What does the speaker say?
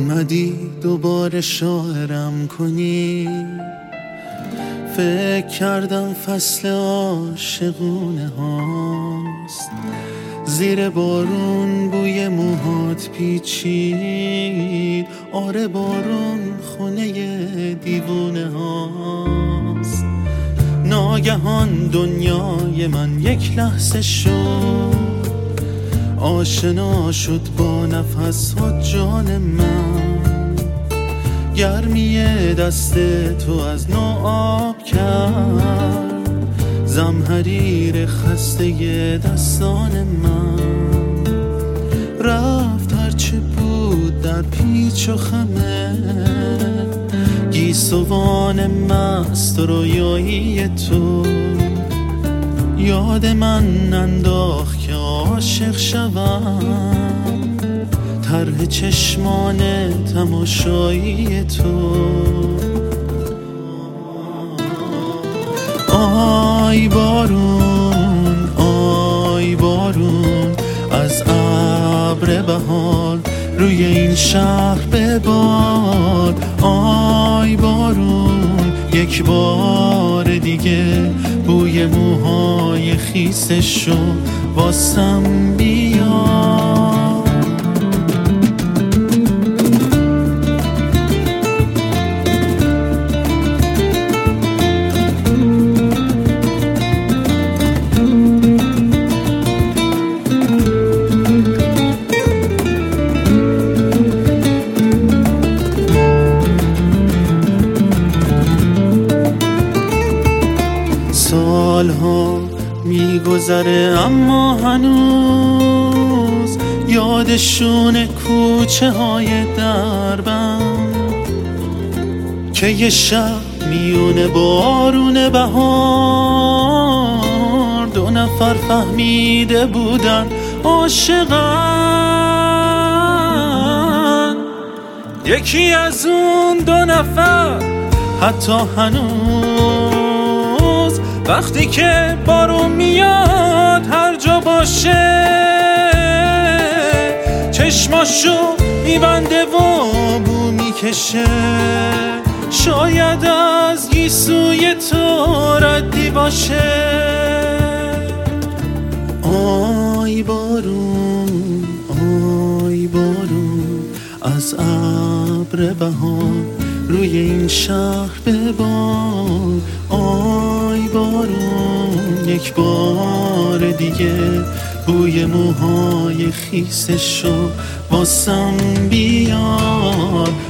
اومدی دوباره شاعرم کنی، فکر کردم فصل عاشقونه هاست، زیر بارون بوی موهات پیچید، آره بارون خونه دیوونه هاست. ناگهان دنیای من یک لحظه شد، آشنا شد با نفس ها جان من، گرمی دست تو از نو آب کرد، زمحریر خسته دستان من. رفت هرچه بود در پیچ و خمه، گیسوان مست رویایی تو، یاد من انداخت که عاشق شوم، طرح چشمان تماشایی تو. آی بارون، آی بارون، از ابر بهار روی این شهر ببار. آی بارون، یک بار دیگه بوی موهای خیسشو واسم بیار. سالها میگذره اما هنوز یادشون کوچه های دربم، که یه شب میونه بارون بهار، دو نفر فهمیده بودن عاشقن. یکی از اون دو نفر حتی هنوز وقتی که بارون میاد هر جا باشه، چشماشو میبنده و بو میکشه، شاید از گیسوی تو ردی باشه. آی بارون، آی بارون، از ابر بهار روی این شهر ببار. آی بارون، یک بار دیگه بوی موهای خیسشو واسم بیار.